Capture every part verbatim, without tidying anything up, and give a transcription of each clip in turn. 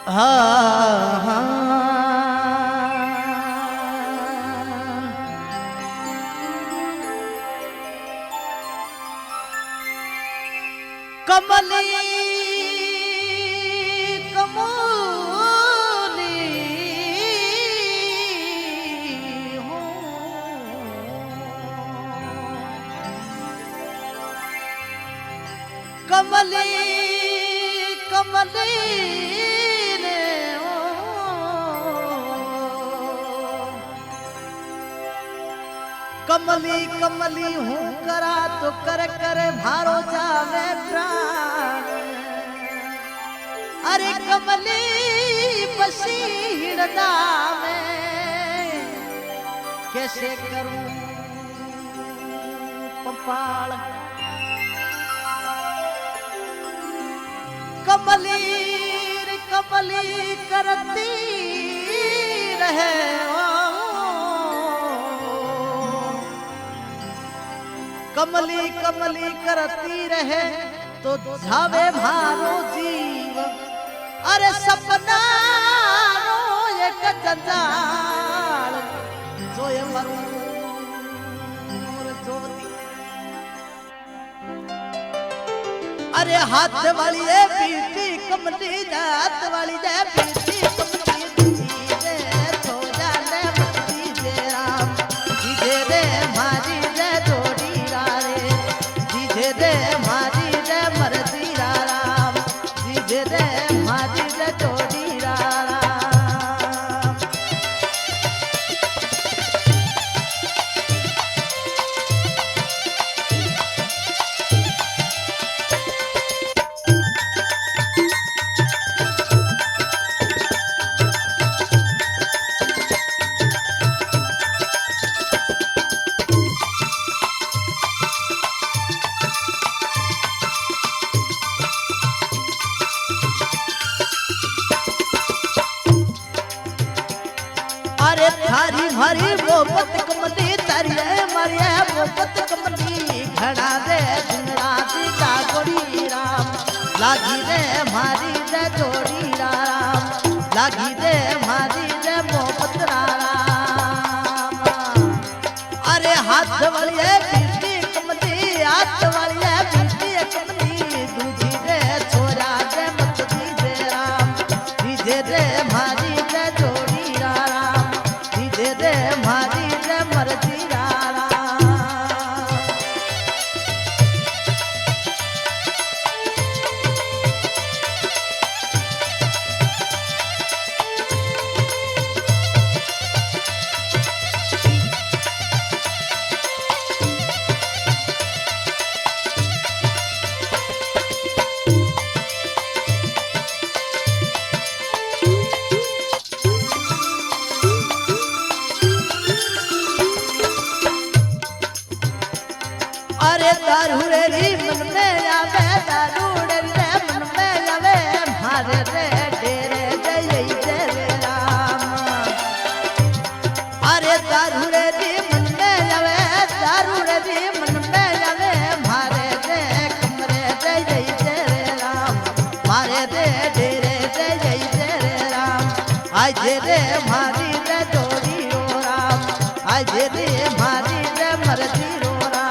हाँ हाँ कमली कमली हो कमली कमली रे हो कमली कमली हूँ करा तो कर कर भारो जावे प्राण अरे कमली बसी हृदय में कैसे करूं पपाल कमली रे कमली करती रहे कमली कमली करती रहे तो जावे भारो जीव अरे सपना रो एक जंजाल जोए मरू जोती अरे हाथ वाली है पीती कमली जात वाली है पीती कमली दे तो जाने मती दे राम दे दे मारी दे जोड़ी रे दे दे मारी दे मरती राम दे दे मारी दे जोड़ी राम अरे थारी भारी मोहब्बत कमली तारी मारी मोहब्बत कमली घड़ा दे दिन रात जागोरी राम लागी दे मारी दे जोड़ी राम लागी दे मारी दे मोहब्बत राम अरे हाथ वाली है पीती कमली हाथ वाली है पीती कमली दूजी दे छोरा दे मत दी दे राम दीजे दे मारी दे जोड़ी राम दे दे मारी दे मरती राम अरे दारूड़े री मन में आवे दारूड़े रे मन में आवे मारे रे डेरे जय जय राम अरे दारूड़े री मन में आवे दारूड़े री मन में आवे मारे रे कमरे जय जय राम मारे रे डेरे जय जय राम आज रे मारी रे जोड़ी रो राम आज रे मारी रे मरती रो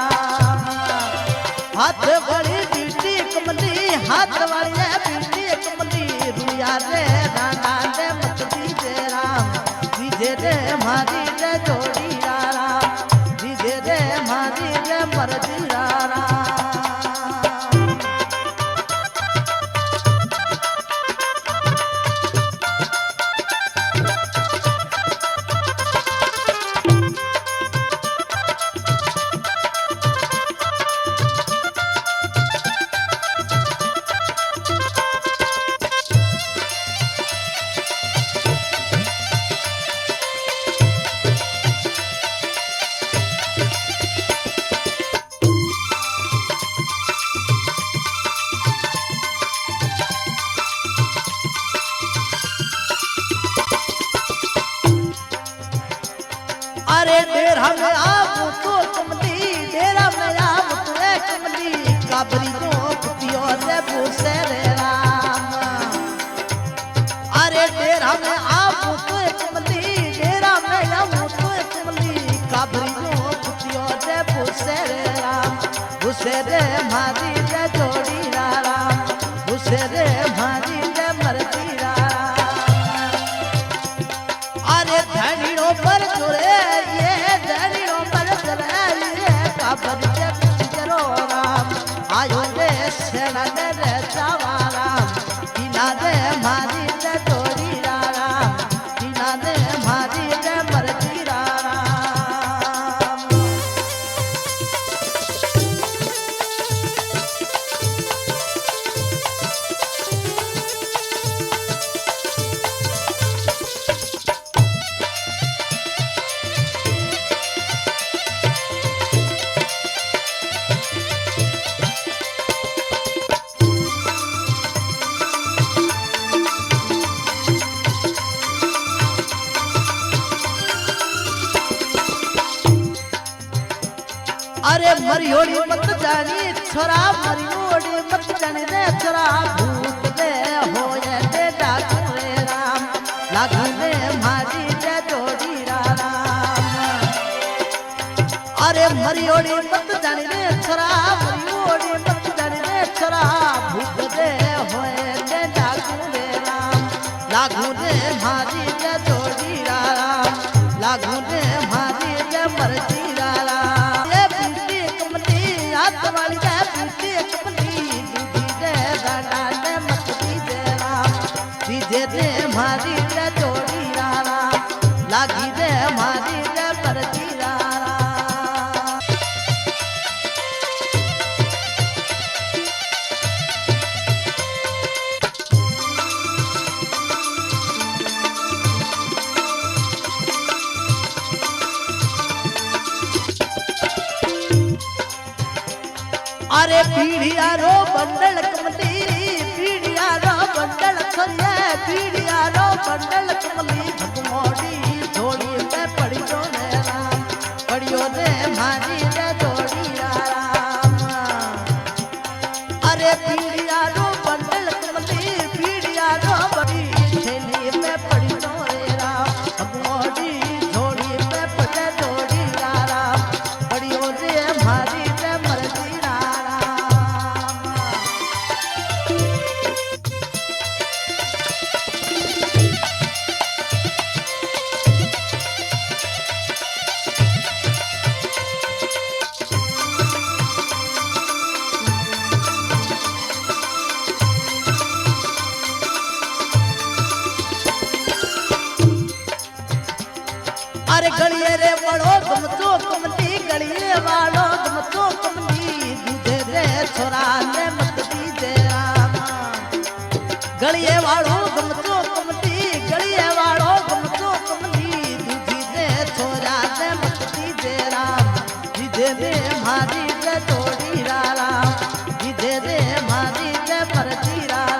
हाथ वाली बीटी कमली हाथ वाली है बीटी कमली रुया रे राना दे मत दीजे राम दीजे दे मारी दे जोड़ी राम दीजे दे मारी दे मरती राम अरे डेरा में आप तो कमली डेरा में आप तो कमली काबरी तो कुतियों से पूछे रे राम अरे घुसे रे राम घुसे रे मारी रे जोड़ी राम घुसे रे मारी रे मर्जी राम अरे धनियों पर जुड़े ये धनियों पर जुड़े ये काबर के जरो राम आयो रे शरण रे जावा राम बिना दे मारी रे जोड़ी राम बिना दे मारी रे मर्जी राम अरे मरियोड़ी मत जानी छोरा मरियोड़ी मत जानी रे छोरा भूत दे होए दे डाकू रे राम लागू ने मारी रे जोड़ी राम अरे मरियोड़ी मत जानी रे छोरा मरियोड़ी मत जानी रे छोरा भूत दे होए दे डाकू रे राम लागू ने मारी रे जोड़ी राम लागू ने मारी रे मर्जी राम वाली दे पीती कपली दूधी दे गाना दे मत दीजे राम दीजे दे मारी दे जोड़ी राम लागी दे मारी दे परजी राम अरे पीढ़िया रो बंडल कमली पीढ़िया रो बंडल छोरिया पीढ़िया रो बंडल कमली भगमोड़ी जोड़ी में पड़ी जो रे राम पड़ियो रे मारी रे जोड़ी राम अरे पीढ़िया रो बंडल कमली पीढ़िया रो बड़ी थैली में पड़ी जो रे राम भगमोड़ी जोड़ी में पड़े जोड़ी राम पड़ियो रे मारी रे मर्जी अरे गलिए रे बड़ो गमतो कमली गलिए वालो गमतो कमली दूधे रे छोरा ने मत दीजे राम गलिए वालो गमतो कमली गलिए वालो गमतो कमली दूधी रे छोरा ने मत दीजे राम दीजे रे मारी रे जोड़ी राम दीजे रे मारी रे परजी राम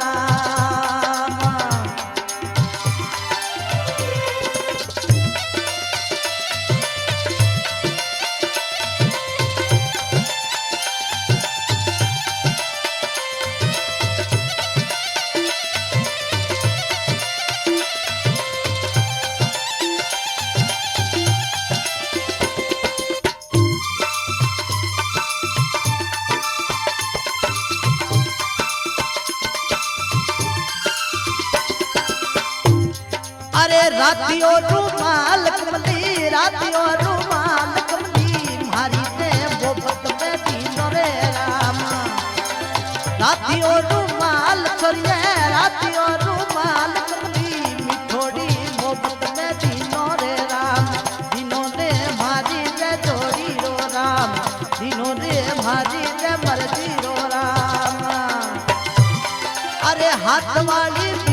अरे रातियों रूमाल कमली रातियों रूमाल कमली मारी ते मोहब्बत में दीनो रे राम रातियों रूमाल छोरिए रातियों रूमाल कमली मिठोड़ी मोहब्बत में दीनो रे राम दीनो रे मारी रे जोड़ी रो राम दीनो रे मारी रे मर्जी रो राम अरे हाथ वाली